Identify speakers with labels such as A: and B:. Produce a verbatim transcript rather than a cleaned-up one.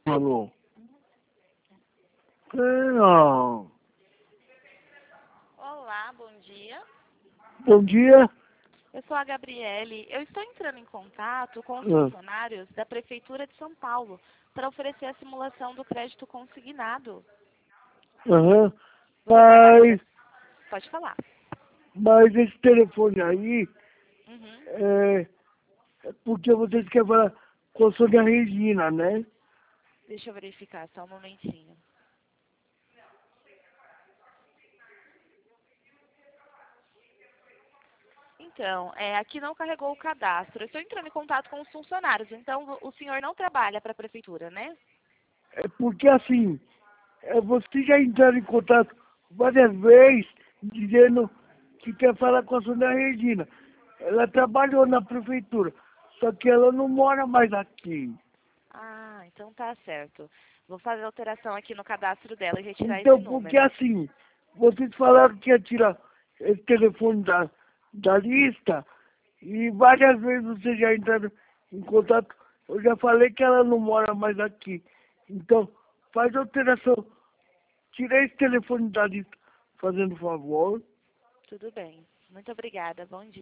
A: Alô? Não.
B: Olá, bom dia.
A: Bom dia.
B: Eu sou a Gabriele. Eu estou entrando em contato com os
A: Ah,
B: funcionários da Prefeitura de São Paulo para oferecer a simulação do crédito consignado.
A: Aham.
B: Você trabalha para...
A: Mas,
B: Pode falar.
A: mas esse telefone aí
B: Uhum.
A: é, é porque vocês querem falar com a Sônia Regina, né?
B: Deixa eu verificar, só um momentinho. Então, é, aqui não carregou o cadastro. Eu estou entrando em contato com os funcionários, então o senhor não trabalha para a Prefeitura, né?
A: É porque assim, é, vocês já entraram em contato várias vezes dizendo que quer falar com a Sônia Regina. Ela trabalhou na prefeitura, só que ela não mora mais aqui.
B: Ah, então tá certo. Vou fazer alteração aqui no cadastro dela e retirar esse
A: Então, porque
B: número.
A: assim, vocês falaram que ia tirar esse telefone da, da lista e várias vezes vocês já entraram em contato. Eu já falei que ela não mora mais aqui. Então, faz a alteração. Tira esse telefone da lista, fazendo favor.
B: Tudo bem. Muito obrigada. Bom dia.